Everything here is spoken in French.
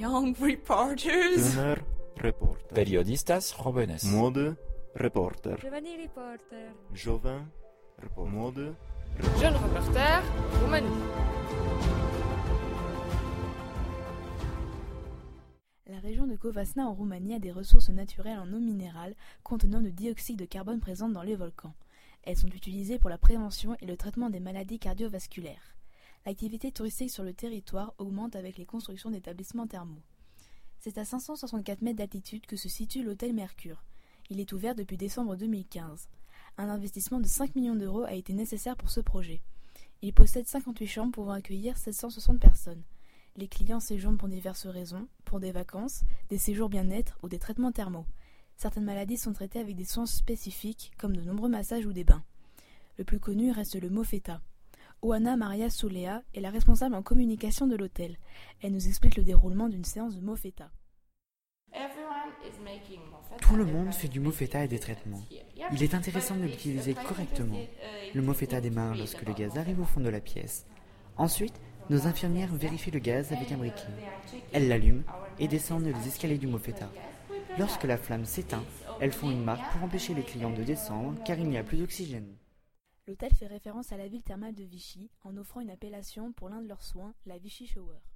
Young reporters. Dünner Reporter. Periodistas jóvenes. Mode Reporter. Giovanni Reporter. Jovin Reporter. Mode Jeune reporter, Roumanie. La région de Covasna en Roumanie a des ressources naturelles en eau minérale contenant du dioxyde de carbone présentes dans les volcans. Elles sont utilisées pour la prévention et le traitement des maladies cardiovasculaires. L'activité touristique sur le territoire augmente avec les constructions d'établissements thermaux. C'est à 564 mètres d'altitude que se situe l'hôtel Mercure. Il est ouvert depuis décembre 2015. Un investissement de 5 millions d'euros a été nécessaire pour ce projet. Il possède 58 chambres pouvant accueillir 760 personnes. Les clients séjournent pour diverses raisons, pour des vacances, des séjours bien-être ou des traitements thermaux. Certaines maladies sont traitées avec des soins spécifiques, comme de nombreux massages ou des bains. Le plus connu reste le Mofeta. Oana Maria Soulea est la responsable en communication de l'hôtel. Elle nous explique le déroulement d'une séance de Mofeta. Tout le monde fait du Mofeta et des traitements. Il est intéressant de l'utiliser correctement. Le Mofeta démarre lorsque le gaz arrive au fond de la pièce. Ensuite, nos infirmières vérifient le gaz avec un briquet. Elles l'allument et descendent les escaliers du Mofeta. Lorsque la flamme s'éteint, elles font une marque pour empêcher les clients de descendre car il n'y a plus d'oxygène. L'hôtel fait référence à la ville thermale de Vichy en offrant une appellation pour l'un de leurs soins, la Vichy Shower.